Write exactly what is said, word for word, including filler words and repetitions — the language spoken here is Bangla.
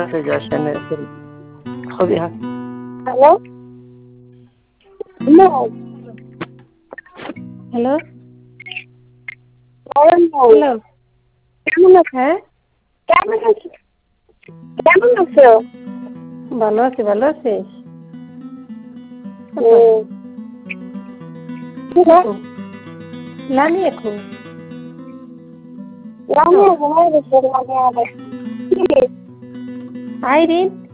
মেসেজ আসে না। খুবই হ্যালো হ্যালো হ্যালো বলেন ভাই, হ্যালো কেমন আছো? হ্যাঁ কেমন আছো? কেমন আছো? ভালো আছি, ভালো আছিস? হুম। লামি এখন লামিয়া ঘুমাই গেছে লামিয়া আবার। কি রে? আইরিন